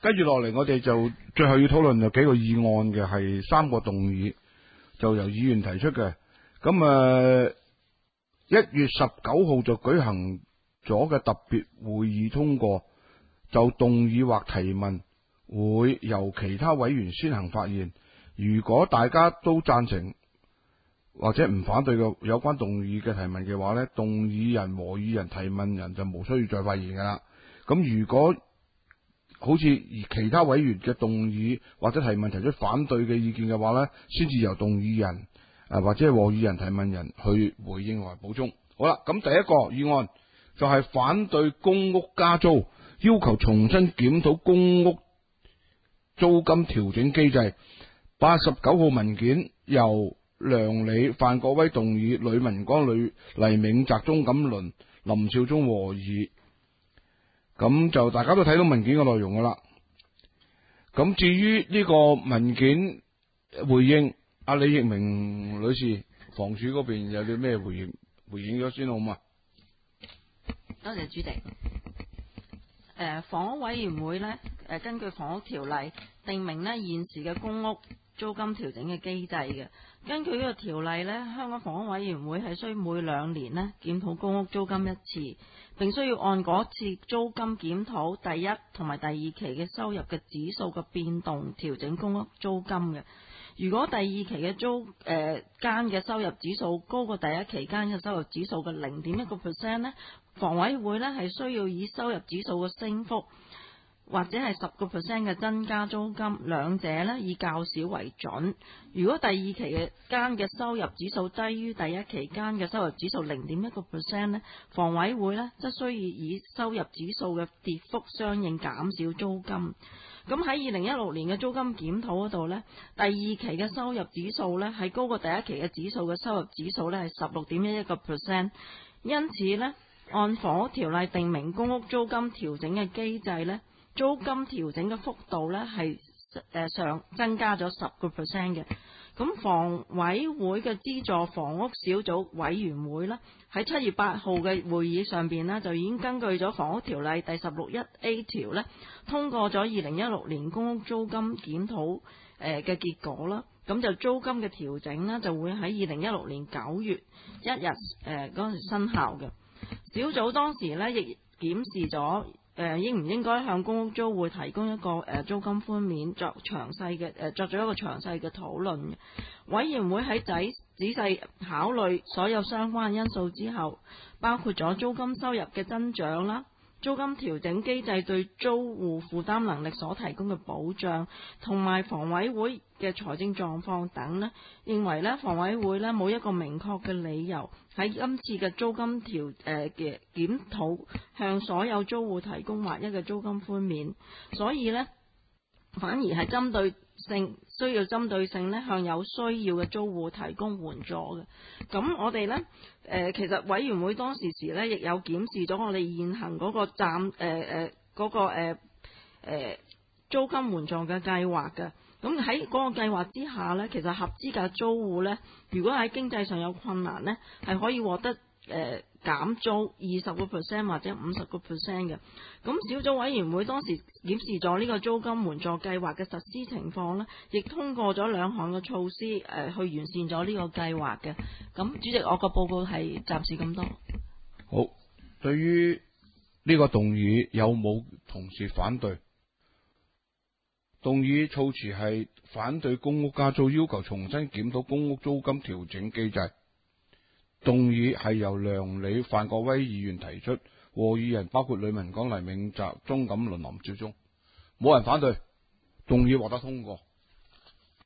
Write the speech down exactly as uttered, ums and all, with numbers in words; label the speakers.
Speaker 1: 跟住落嚟，我哋就最後要討論有幾個議案嘅，係三個動議，就由議員提出嘅。咁誒，一月十九號就舉行咗嘅特別會議通過，就動議或提問會由其他委員先行發言。如果大家都贊成或者唔反對嘅有關動議嘅提問嘅話呢，動議人和議人提問人就無需要再發言噶啦。咁如果好似其他委員嘅動議或者提問提出反對嘅意見嘅話呢，先至由動議人誒或者係和議人提問人去回應或補充。好啦，咁第一個議案就係反對公屋加租，要求重新檢討公屋租金調整機制。八十九號文件由梁理、范國威動議，呂文剛、呂黎銘澤、鍾錦麟、林少忠和議。咁就大家都睇到文件嘅內容噶啦。咁至於呢個文件回應，阿李奕明女士，房署嗰邊有啲咩回應？回應咗先好嘛？
Speaker 2: 多謝主席。誒、呃，房屋委員會呢，誒、呃，根據房屋條例定明呢現時嘅公屋租金調整嘅機制嘅。根據呢個條例呢，香港房屋委員會係需每兩年呢檢討公屋租金一次，並需要按嗰次租金檢討第一同埋第二期嘅收入嘅指數嘅變動調整公屋租金嘅。如果第二期嘅租誒間嘅收入指數高過第一期間嘅收入指數嘅零點一個 percent 呢，房委會呢係需要以收入指數嘅升幅或者係十個 percent 嘅增加租金，兩者呢以較少為準。如果第二期嘅間嘅收入指數低於第一期間嘅收入指數零點一個 percent 呢，房委會呢則需要以收入指數嘅跌幅相應減少租金。咁喺二零一六年嘅租金檢討嗰度呢，第二期嘅收入指數呢係高過第一期嘅指數嘅收入指數呢係十六點一一個 percent， 因此呢，按房屋條例定明公屋租金調整嘅機制呢，租金調整嘅幅度呢係誒上增加咗十個 percent 嘅。咁房委會嘅資助房屋小組委員會呢，喺七月八號嘅會議上邊呢，就已經根據咗房屋條例第十六一 A 條呢，通過咗二零一六年公屋租金檢討誒嘅結果啦。咁就租金嘅調整呢，就會喺二零一六年九月一日誒嗰陣時生效嘅。小組當時呢，亦檢視咗誒應唔應該向公屋租戶提供一個誒租金寬免，作詳細嘅誒作咗一個詳細嘅討論嘅。委員會喺仔仔細考慮所有相關因素之後，包括咗租金收入嘅增長啦、租金調整機制對租戶負擔能力所提供嘅保障，同埋房委會嘅財政狀況等呢，認為呢房委會呢冇一個明確嘅理由喺今次嘅租金調誒嘅檢討向所有租戶提供劃一嘅租金寬免，所以呢反而係針對性需要針對性呢向有需要嘅租戶提供援助嘅。咁我哋呢，誒、呃、其實委員會當時時呢亦有檢視咗我哋現行嗰個暫誒誒嗰個誒誒、呃呃、租金援助嘅計劃嘅。咁喺嗰個計劃之下呢，其實合資格租戶呢，如果喺經濟上有困難呢，係可以獲得誒、呃、減租二十個 percent 或者五十個 percent 嘅。咁小組委員會當時檢視咗呢個租金援助計劃嘅實施情況呢，亦通過咗兩項嘅措施誒、呃、去完善咗呢個計劃嘅。咁主席，我個報告係暫時咁多。
Speaker 1: 好，對於呢個動議有冇同事反對？動議措辭係反對公屋加租，要求重新檢討公屋租金調整機制。動議係由梁理、范國威議員提出，和議人包括呂文剛、黎銘澤、鍾錦麟、林少忠，冇人反對，動議獲得通過。